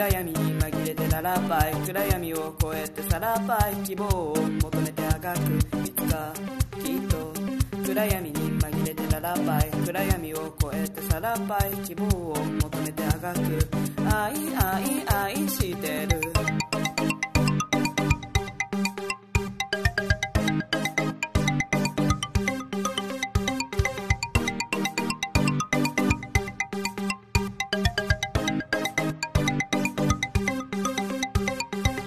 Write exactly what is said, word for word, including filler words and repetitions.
暗闇に紛れてララバイ暗闇を越えてさらばい希望を求めてあがくいつかきっと暗闇に紛れてララバイ暗闇を越えてさらばい希望を求めてあがく愛愛愛してる